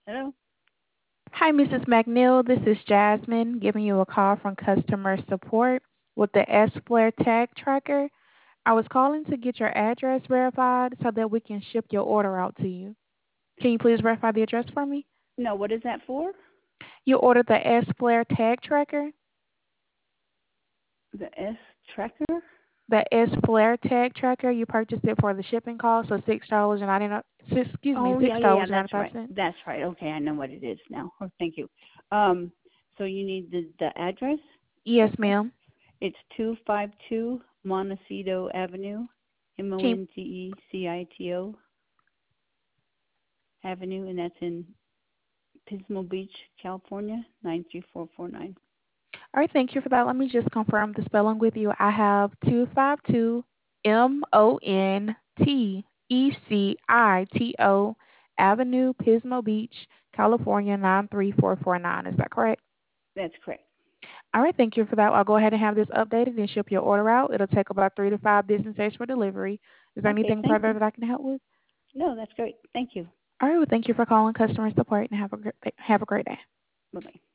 Hello? Hi, Mrs. McNeil. This is Jasmine giving you a call from customer support with the S Flare Tag Tracker. I was calling to get your address verified so that we can ship your order out to you. Can you please verify the address for me? No, what is that for? You ordered the S Flare Tag Tracker? The S tracker? The S Flare Tag Tracker, you purchased it for the shipping cost, so $6.99, Oh, six yeah, dollars and that's ninety five right. cents. That's right. Okay, I know what it is now. Oh, thank you. Um, so you need the address? Yes, ma'am. It's 252 Montecito Avenue, Can you, Montecito Avenue, and that's in Pismo Beach, California, 93449. all right, thank you for that. Let me just confirm the spelling with you. I have 252 Montecito Avenue, Pismo Beach, California 93449. Is that correct? That's correct. All right, thank you for that. I'll go ahead and have this updated and ship your order out. It'll take about 3 to 5 business days for delivery. Is there Okay, anything thank further you. that I can help with? No, that's great. Thank you. All right, well, thank you for calling customer support and have a great day. Bye bye.